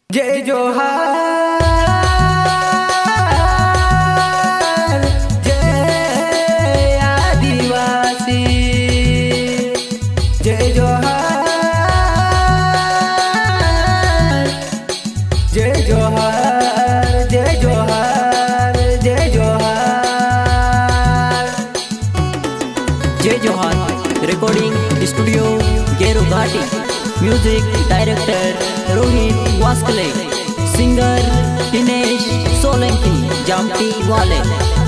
जय जोहार जय आदिवासी जय जोहार जय जोहार जय जोहार जय जोहार जय जोहार रिकॉर्डिंग स्टूडियो गेरू घाटी music director Rohit Vaskale singer Dinesh Solanki Jamti वाले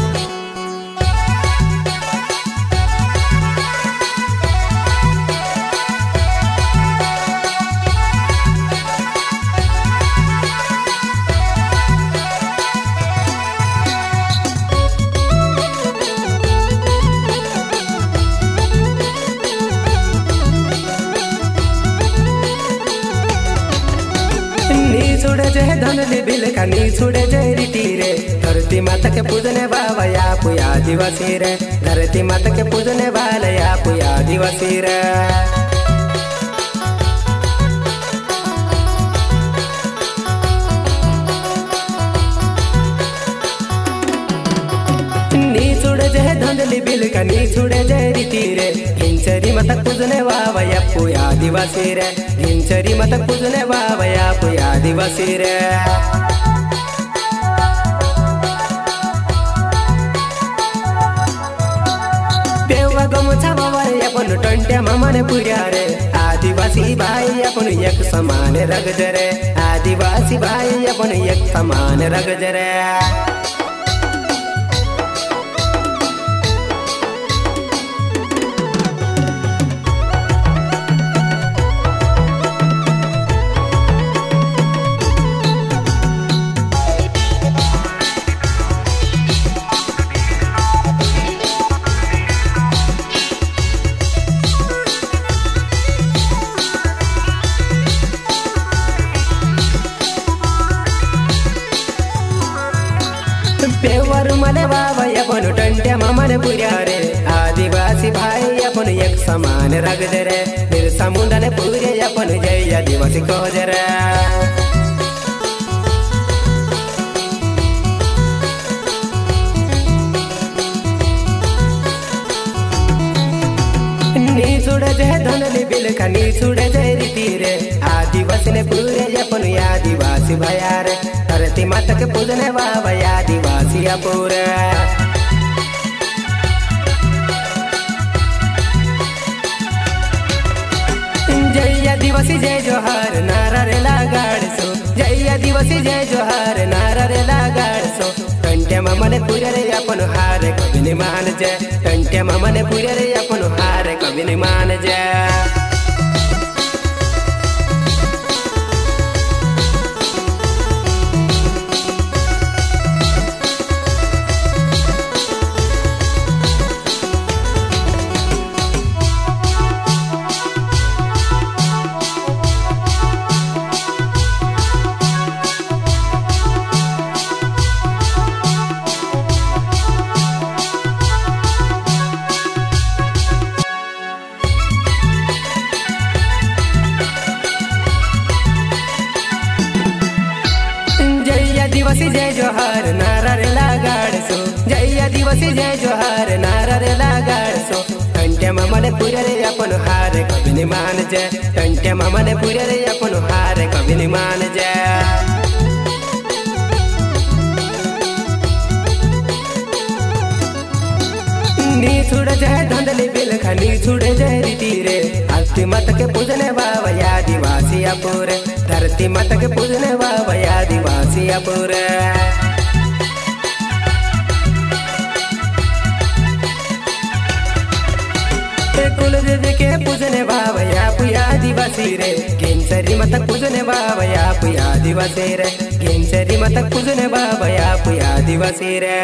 छुड़े जय धनली बिल का नी छुड़े जय रीति रे धरती माता के पूजने बाबा या पुया आदिवासी रे धरती माता के पूजने वाले या पुया आदिवासी रे नी छुड़े जय धनली बिल का नी छुड़े जय रीति रे हिंचरी माता पूजने बाबा या पुया आदिवासी रे हिंचरी माता पूजने बाबा या पुया आदिवासी रे देवा गमछा बाबा अपन टंट्या मामाने पुर्या रे आदिवासी भाई अपन एक समान रगज रे आदिवासी भाई अपन एक समान रगज रे पेवर मले बाबा अपन टंट्या मामाने पुर्या रे आदिवासी भाई अपन एक समान रगज रे बिरसा मुंडाने पुरे अपन जय आदिवासी कहज रे नी छुड़े जय धनली बिल का नी छुड़े जय रीति रे आदिवासी ने पूरे अपन आदिवासी भया रे धरती माता के पूजने बाबा आदिवासी पूरे जय आदिवासी जय जोहार नारा रे लगाड़ सो जय आदिवासी जय जोहार नारा रे लगाड़ सो टंट्या मामाने पूरे रे अपन हार कभी नहीं मान जय टंट्या मामाने पूरे रे अपन हार कभी नहीं मान जय आदिवासी जय जोहार नारा रे लगाड़ सो जय आदिवासी जय जोहार नारा रे लगाड़ सो टंट्या मामाने पूरे रे अपन हार कभी नहीं मान जय टंट्या मामाने पूरे रे अपन हार कभी नहीं मान जय नी छुड़े जय धंधली बिल खा नी छुड़े जय रीति रे धरती माता के पूजने बाबा आदिवासी पूरे धरती माता के पूजने बाबा आदिवासी पूरे कुल देवी के पूजने बाबा आदिवासी रे केंचरी माता पूजने बाबा आदिवासी रे केंचरी माता पूजने बाबा आदिवासी रे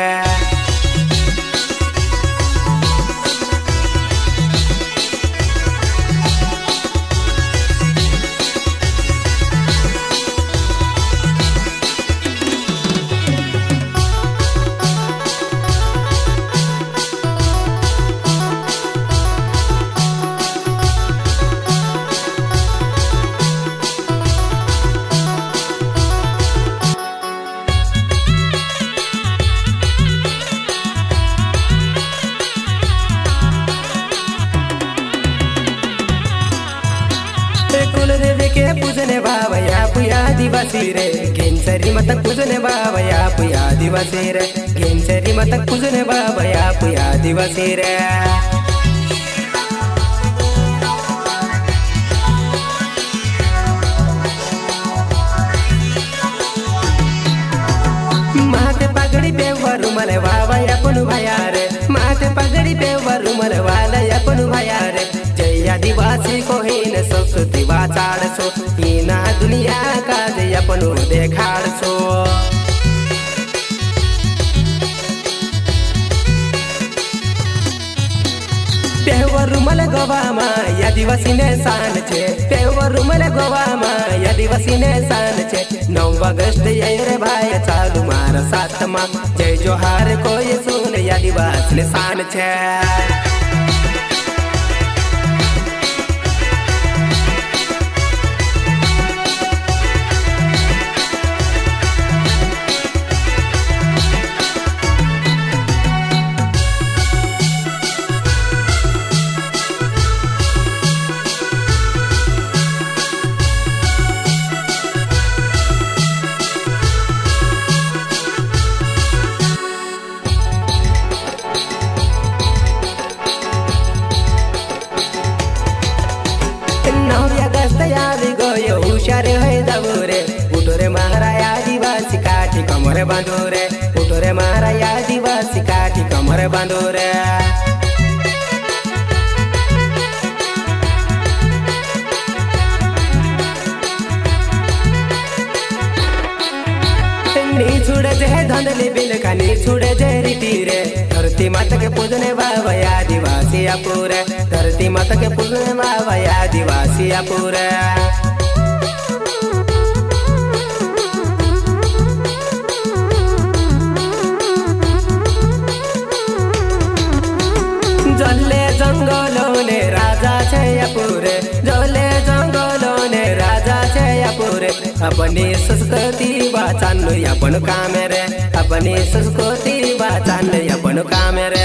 आदिवासी रे घेंसरी मत पूजने बाबा आप आदिवासी रे घेंसरी मत पूजने बाबा आप आदिवासी रे माथे पगड़ी पे वरुमल बाबा अपन भया रे माथे पगड़ी पे वरुमल वाला अपन भया रे जय आदिवासी को हीन संस्कृति वाचाड़ सो हीना दुनिया का जय अपन देखाड़ सो पेवरुमल गोवामा आदिवासी ने शान छे पेवरुमल गोवामा आदिवासी ने शान छे 9 ऑगस्ट ये भाई चालू मारा सातमा जय जोहार को ये सुन आदिवासी ने शान छे हुशारे है दबोरे उठोरे महारा आदिवासी काठी कमर बांधोरे उठोरे महारा आदिवासी काठी कमर बांधोरे नी छुड़े जे धंधली बिल का नी छुड़े जे रीति रे धरती माता के पूजने बाबा आदिवासी अपूरे धरती माता के पूजने बाबा आदिवासी अपूरे जले जंगलों ने राजा छे अपूरे जले जंगलों ने राजा छे अपूरे अपनी संस्कृति वाचन अपन काम रे अपनी संस्कृति वाचन अपन काम रे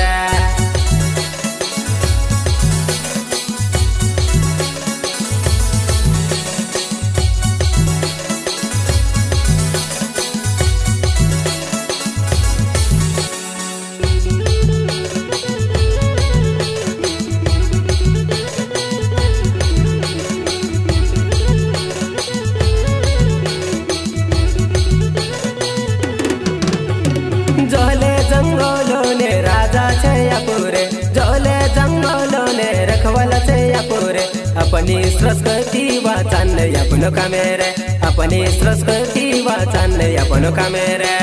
जोले जंगलों ने राजा छे अपूरे जोले जंगलों ने रखवाला छे अपूरे अपनी संस्कृति वाचन अपन कामेरे अपनी संस्कृति वाचन अपन कामेरे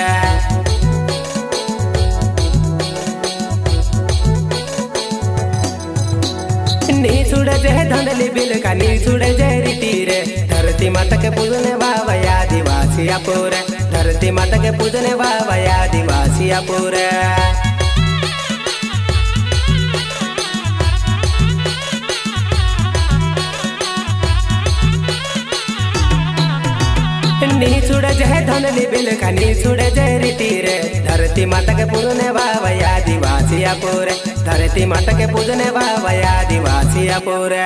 नी छुड़े जे धंधली बिल का नी छुड़े जे रीति रे धरती माता के पूजने बाबा आदिवासी अपूरे धरती माता के पूजने बाबा आदिवासी अपूरे नी छुड़े जे धंधली बिल का नी छुड़े जे रीति रे धरती माता के पूजने बाबा आदिवासी अपूरे धरती माता के पूजने बाबा आदिवासी अपूरे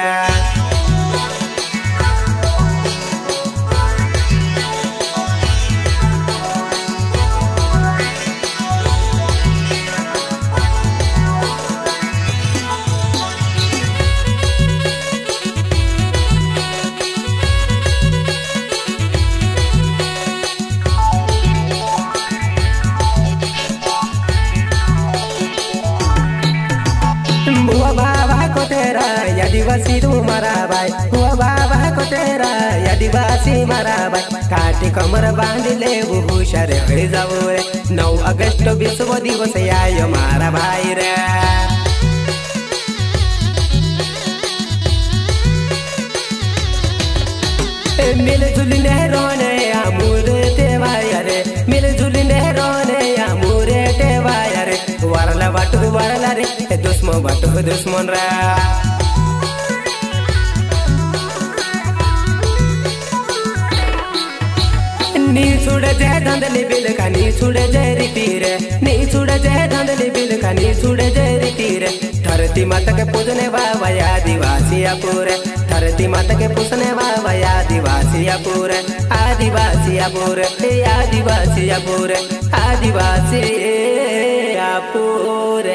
हुआ बाबा को तेरा आदिवासी तुम्हारा भाई हुआ बाबा को तेरा आदिवासी मारा भाई काटी कमर बांध ले वो हुशार हो जाओ रे 9 अगस्त विश्व दिवस आयो मारा भाई रे मिलजुल रोने आमूर तेवाया रे मिलजुल रोने आमूर तेवाया रे वरला बाटू वरला रे दुश्मन बाटू दुश्मन रा नी छुड़े जे धंधली बिल का नी छुड़े जे रीति रे नी छुड़े जे धंधली बिल का नी छुड़े जे रीति रे धरती माता के पूजने बाबा आदिवासी अपूरे धरती धरती माता के पूछने बाबा आदिवासी अपूर आदिवासी अपूर आदिवासी अपूर आदिवासी अपूर